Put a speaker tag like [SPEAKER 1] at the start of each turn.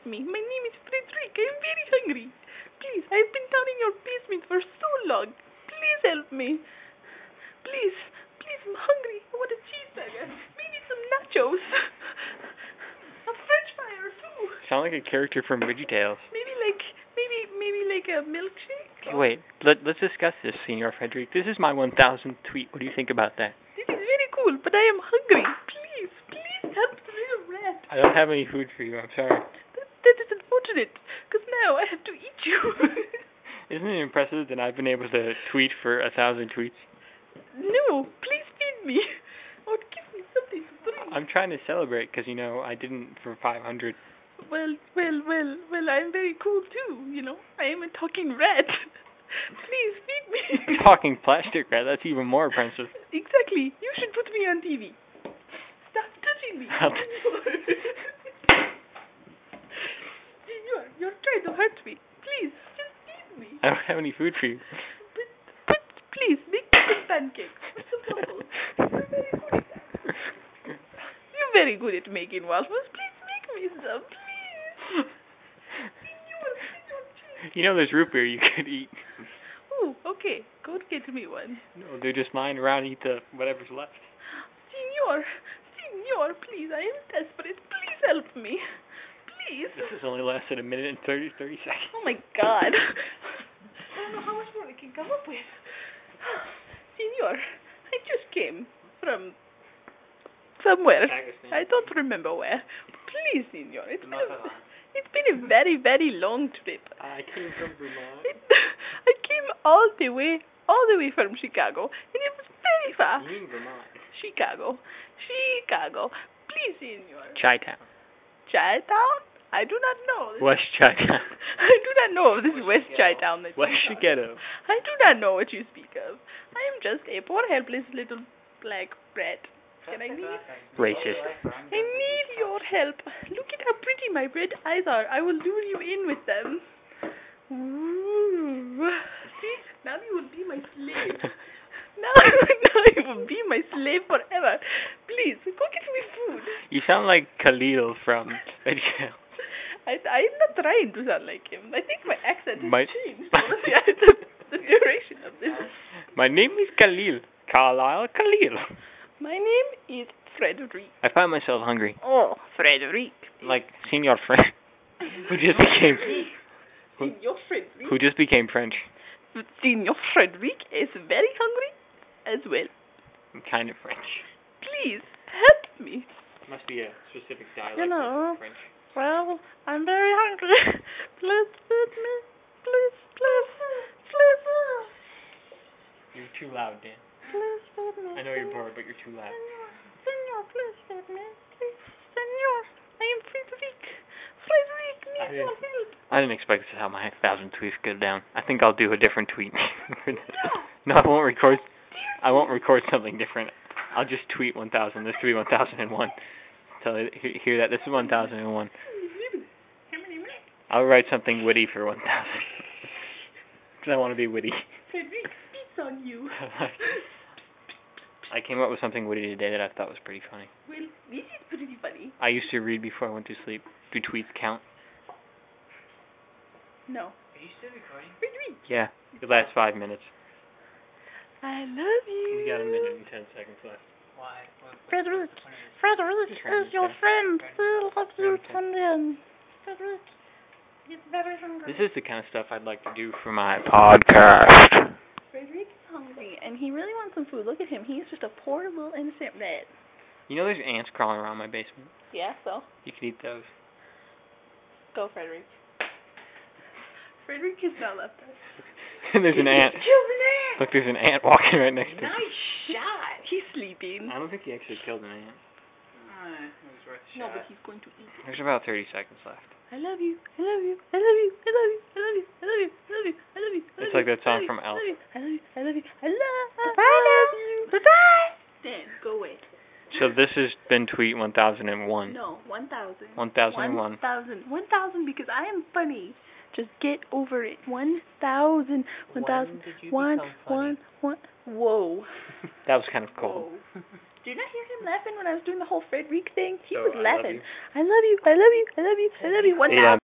[SPEAKER 1] me. My name is Frederick. I am very hungry. Please, I've been down in your basement for so long. Please help me. Please, please, I'm hungry. I want a cheeseburger. Maybe some nachos. A french fry or two.
[SPEAKER 2] Sound like a character from VeggieTales.
[SPEAKER 1] Maybe like a milkshake.
[SPEAKER 2] Wait, let's discuss this, Senor Frederick. This is my 1000th tweet. What do you think about that?
[SPEAKER 1] This is very cool, but I am hungry. Please help the little rat.
[SPEAKER 2] I don't have any food for you. I'm sorry.
[SPEAKER 1] That is unfortunate, because now I have to eat you.
[SPEAKER 2] Isn't it impressive that I've been able to tweet for 1,000 tweets?
[SPEAKER 1] No, please feed me. Or give me something to drink.
[SPEAKER 2] I'm trying to celebrate because, I didn't for 500.
[SPEAKER 1] Well, I'm very cool too, I am a talking rat. Please feed me.
[SPEAKER 2] Talking plastic rat, that's even more impressive.
[SPEAKER 1] Exactly. You should put me on TV. Stop touching me. You're trying to hurt me. Please, just feed me.
[SPEAKER 2] I don't have any food for you.
[SPEAKER 1] But please, make me some pancakes with some waffles. You're very good at making waffles. Please make me some, please. Senor,
[SPEAKER 2] There's root beer you could eat.
[SPEAKER 1] Oh, okay. Go get me one.
[SPEAKER 2] No, they're just lying around and eat whatever's left.
[SPEAKER 1] Senor, please, I am desperate. Please help me. Please.
[SPEAKER 2] This has only lasted a minute and 30 seconds.
[SPEAKER 1] Oh my God. I don't know how much more I can come up with. Senor, I just came from somewhere.
[SPEAKER 2] Pakistan.
[SPEAKER 1] I don't remember where. Please, Senor, it's been a very, very long trip.
[SPEAKER 2] I came from Vermont.
[SPEAKER 1] I came all the way from Chicago, and it was very far.
[SPEAKER 2] You mean Vermont?
[SPEAKER 1] Chicago. Please, Senor.
[SPEAKER 2] Chi-town.
[SPEAKER 1] Chi-town? I do not know.
[SPEAKER 2] West Chi-town.
[SPEAKER 1] I do not know of this West Chi-town that
[SPEAKER 2] West
[SPEAKER 1] you talk
[SPEAKER 2] Chicago.
[SPEAKER 1] of. I do not know what you speak of. I am just a poor, helpless little black rat. And I need...
[SPEAKER 2] Racist.
[SPEAKER 1] I need your help. Look at how pretty my red eyes are. I will lure you in with them. Ooh. See? Now you will be my slave. Now you will be my slave forever. Please, go get me food.
[SPEAKER 2] You sound like Khalil from VeggieTales.
[SPEAKER 1] I'm not trying to sound like him. I think my accent has changed. The duration of this.
[SPEAKER 2] My name is Khalil. Khalil.
[SPEAKER 1] My name is Frederick.
[SPEAKER 2] I find myself hungry.
[SPEAKER 1] Oh, Frederick.
[SPEAKER 2] Like Senor French, who just became
[SPEAKER 1] Senor Frederick.
[SPEAKER 2] who just became French.
[SPEAKER 1] Senor Frederick is very hungry as well.
[SPEAKER 2] I'm kind of French.
[SPEAKER 1] Please, help me.
[SPEAKER 2] Must be a specific dialect
[SPEAKER 1] of
[SPEAKER 2] French.
[SPEAKER 1] Well, I'm very hungry. Please feed me. Please.
[SPEAKER 2] You're too loud, Dan.
[SPEAKER 1] Please feed me.
[SPEAKER 2] I know you're bored, but you're too loud.
[SPEAKER 1] Senor, please feed me. Please. Senor, I am Frederick. Frederick needs your help.
[SPEAKER 2] I didn't expect this is how my 1,000 tweets go down. I think I'll do a different tweet. No, I won't record. I won't record something different. I'll just tweet 1,000. This will be 1,001. Tell you, hear that? This is 1,001. I'll write something witty for 1,000. Because I want to be witty.
[SPEAKER 1] Frederick spits on you.
[SPEAKER 2] I came up with something witty today that I thought was pretty funny.
[SPEAKER 1] Well, this is pretty funny.
[SPEAKER 2] I used to read before I went to sleep. Do tweets count?
[SPEAKER 1] No.
[SPEAKER 3] Are you still recording?
[SPEAKER 1] Frederick.
[SPEAKER 2] Yeah. The last 5 minutes.
[SPEAKER 1] I love you.
[SPEAKER 2] We got a minute and 10 seconds left.
[SPEAKER 3] Why?
[SPEAKER 1] Frederick
[SPEAKER 2] Just
[SPEAKER 1] is your friend. He loves you, Tonyan. Frederick is very hungry.
[SPEAKER 2] This is the kind of stuff I'd like to do for my podcast.
[SPEAKER 1] Frederick is hungry, and he really wants some food. Look at him. He's just a poor little innocent rat.
[SPEAKER 2] There's ants crawling around my basement.
[SPEAKER 1] Yeah, so?
[SPEAKER 2] You could eat those.
[SPEAKER 1] Go, Frederick. Frederick has not left us.
[SPEAKER 2] And there's an ant.
[SPEAKER 1] Killed an ant!
[SPEAKER 2] Look, there's an ant walking right next to him.
[SPEAKER 1] Nice shot. He's sleeping.
[SPEAKER 2] I don't think he actually killed an ant.
[SPEAKER 3] It was worth a
[SPEAKER 1] No,
[SPEAKER 3] shot.
[SPEAKER 1] but he's going to eat it.
[SPEAKER 2] There's about 30 seconds left.
[SPEAKER 1] I love you. I love you. I love you. I love you. I love you. I love you. I love you. I love you.
[SPEAKER 2] It's like that song from Elf.
[SPEAKER 1] I love you. I love you. I love you. Bye-bye. Dan, go away.
[SPEAKER 2] So this has been tweet 1001.
[SPEAKER 1] No, 1,000.
[SPEAKER 2] 1001.
[SPEAKER 1] 1,000. 1,000 because I am funny. Just get over it. 1,000. 1,000.
[SPEAKER 3] did you
[SPEAKER 1] One.
[SPEAKER 3] become funny?
[SPEAKER 1] Whoa.
[SPEAKER 2] That was kind of cold.
[SPEAKER 1] Whoa. Do you not hear him laughing when I was doing the whole Frederic thing? He
[SPEAKER 2] So,
[SPEAKER 1] was
[SPEAKER 2] I love
[SPEAKER 1] laughing.
[SPEAKER 2] you.
[SPEAKER 1] I love you, I love you, I love you, I love you. 1,000.
[SPEAKER 2] Yeah.